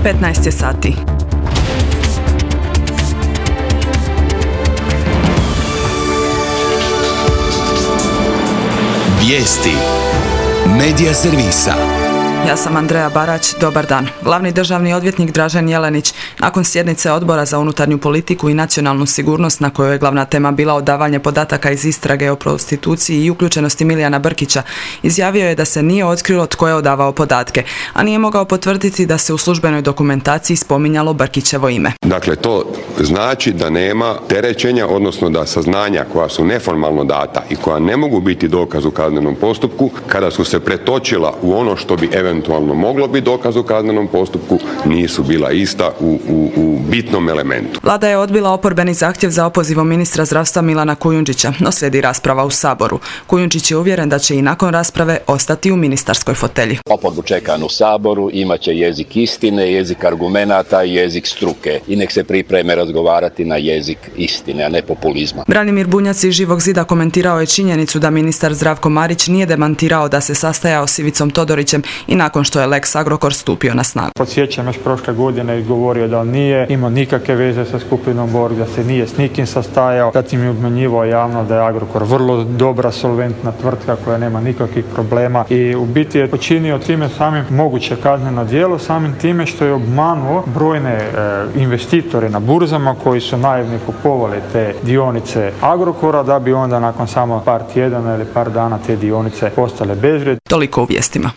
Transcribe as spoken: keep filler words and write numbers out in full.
petnaest je sati. Vijesti Medija servisa. Ja sam Andreja Barać, dobar dan. Glavni državni odvjetnik Dražen Jelenić, nakon sjednice Odbora za unutarnju politiku i nacionalnu sigurnost, na kojoj je glavna tema bila odavanje podataka iz istrage o prostituciji i uključenosti Milijana Brkića, izjavio je da se nije otkrilo tko je odavao podatke, a nije mogao potvrditi da se u službenoj dokumentaciji spominjalo Brkićevo ime. Dakle, to znači da nema terećenja, odnosno da saznanja koja su neformalno data i koja ne mogu biti dokaz u kaznenom postupku, kada su se pretočila u ono što bi eventualno eventualno moglo biti dokaz u kaznenom postupku, nisu bila ista u, u, u bitnom elementu. Vlada je odbila oporbeni zahtjev za opozivom ministra zdravstva Milana Kujundžića, no slijedi rasprava u Saboru. Kujundžić je uvjeren da će i nakon rasprave ostati u ministarskoj fotelji. Oporbu čeka u Saboru, imat će jezik istine, jezik argumenata i jezik struke. I nek se pripreme razgovarati na jezik istine, a ne populizma. Branimir Bunjac iz Živog zida komentirao je činjenicu da ministar Zdravko Marić nije demantirao da se sastajao s Ivicom Todorićem i nakon što je Lex Agrokor stupio na snagu. Podsjećam, još prošle godine govorio da on nije imao nikakve veze sa skupinom Borg, da se nije s nikim sastajao, zatim je obmanjivao javno da je Agrokor vrlo dobra, solventna tvrtka koja nema nikakvih problema i u biti je počinio time samim moguće kazneno djelo, samim time što je obmanuo brojne e, investitore na burzama koji su naivno kupovali te dionice Agrokora da bi onda nakon samo par tjedana ili par dana te dionice postale bezvrijedne. Toliko u vijestima.